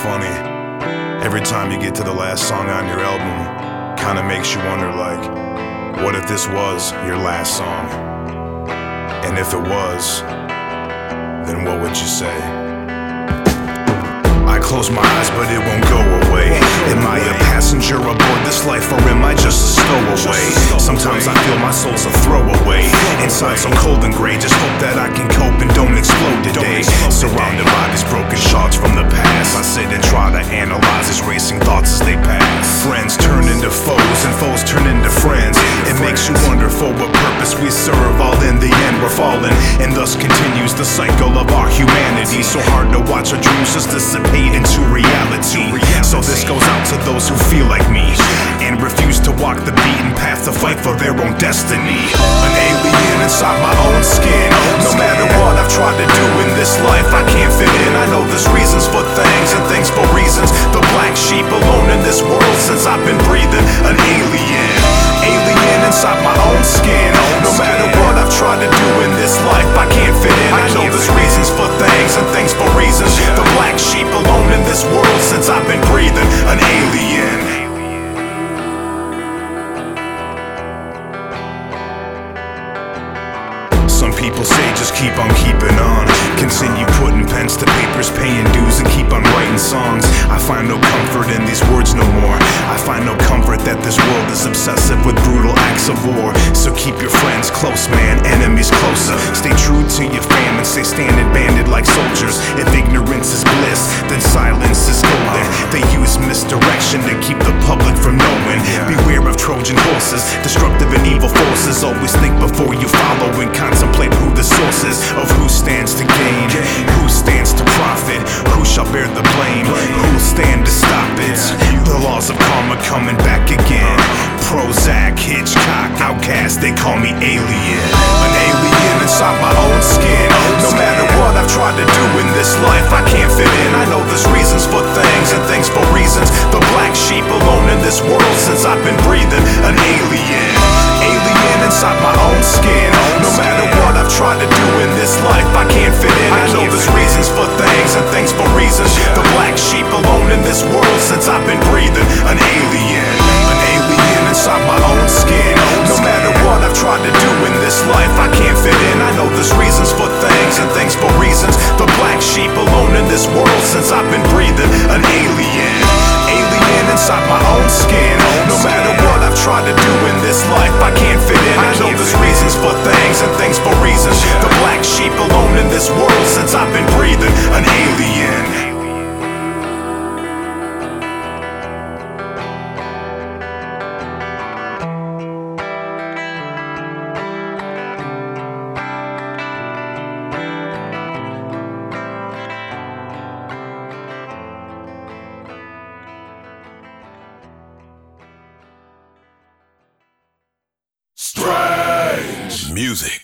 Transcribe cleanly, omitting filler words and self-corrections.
funny. Every time you get to the last song on your album, kinda makes you wonder, like, what if this was your last song? And if it was, then what would you say? I close my eyes, but it won't go away. Am I a passenger aboard this life, or am I just a stowaway? Sometimes I feel my soul's a throwaway. Inside so cold and gray, just hope that I can cope and don't explode today. Surrounded by these broken shards from the past, I sit and try to analyze these racing thoughts as they pass. Friends turn into foes, and foes turn into friends. It makes you wonder for what purpose we serve. All in the end we're fallen, and thus continues the cycle of our humanity. So hard to watch our dreams just dissipate into reality. So this goes out to those who feel like me and refuse to walk the beaten path to fight for their own destiny. An alien inside my own skin. No matter what I've tried to do in this life, I can't fit in. I know there's reasons for things and things for reasons. The black sheep alone in this world since I've been breathing. An alien inside my own skin. No matter what I've tried to do in this life, I can't fit in. I know there's reasons for things and things for reasons. The black sheep alone in this world since I've been breathing. An alien. Some people say just keep on keeping on. Continue putting pens to papers, paying dues, and keep on writing songs. I find no comfort in these words no more. I find no comfort that this world is obsessive with brutal acts of war. So keep your friends close, man, enemies closer. Stay true to your fam and stay standing banded like soldiers. If ignorance is bliss, then silence is golden. They use misdirection to keep the public from knowing. Beware of Trojan horses, destructive and evil forces. Always think before you follow and contemplate who the source is of who stands to gain, who stands to profit, who shall bear the blame, who'll stand to stop it. The laws of karma coming back again. Prozac, Hitchcock, outcast, they call me alien. An alien inside my own skin. No matter what I've tried to do in this life, I can't fit in. I know there's reasons for things and things for reasons. The black sheep alone in this world since I've been breathing. An alien inside my own skin. No matter what I've tried to do in this life, I can't fit in. I know there's reasons for things and things for reasons. The black sheep alone in this world since I've been breathing. An alien inside my own skin. No matter what I've tried to do in this life, I can't fit in. I know there's reasons for things and things for reasons. The black sheep alone in this world since I've been breathing. An alien inside my own skin. No matter what I've tried to do in this life, I can't fit in. I know there's reasons for things and things for reasons. The black sheep alone in this world since I've been breathing. An alien. Strange music.